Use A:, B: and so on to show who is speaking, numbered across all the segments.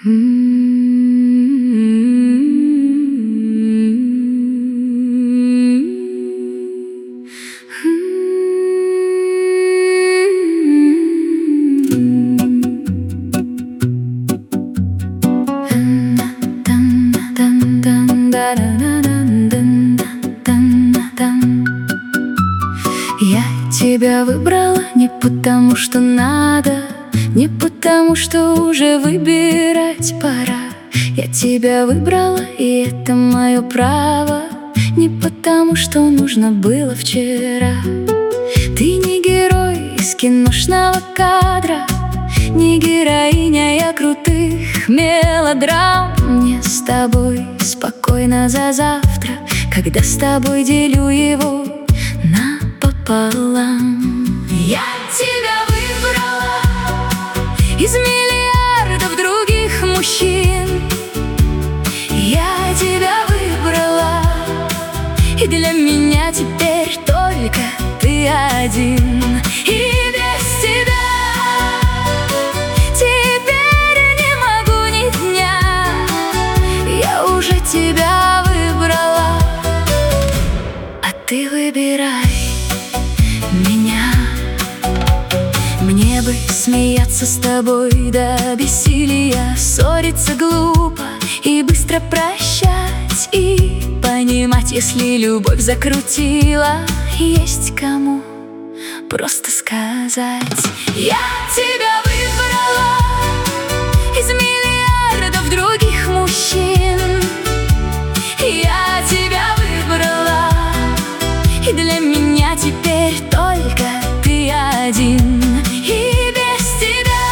A: Я тебя выбрала не потому, что надо, не потому, что уже выбирать пора. Я тебя выбрала, и это мое право, не потому, что нужно было вчера. Ты не герой из киношного кадра, не героиня я крутых мелодрам. Мне с тобой спокойно за завтра, когда с тобой делю его напополам. Я тебя выбрала из миллиардов других мужчин. Я тебя выбрала, и для меня теперь только ты один. И без тебя теперь не могу ни дня. Я уже тебя выбрала, а ты выбирай меня. Мне бы смеяться с тобой до бессилия, ссориться глупо и быстро прощать, и понимать, если любовь закрутила, есть кому просто сказать: я тебя выбрала из миллиардов других мужчин. Я тебя выбрала, и для меня теперь только ты один. И без тебя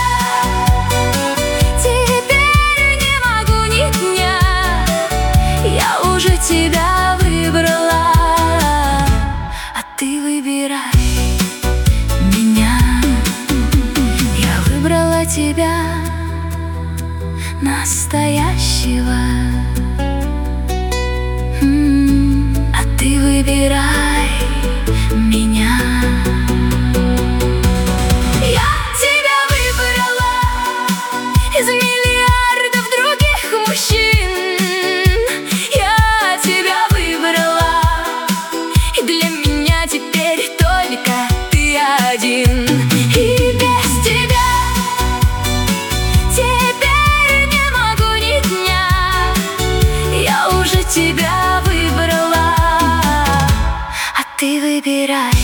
A: теперь не могу ни дня. Я уже тебя выбрала, а ты выбирай меня. Я выбрала тебя настоящего, а ты выбирай меня. Я тебя выбрала из миллиардов других мужчин. Я тебя выбрала, и для меня теперь только ты один. И без тебя теперь не могу ни дня. Я уже тебя выбрала, а ты выбирай.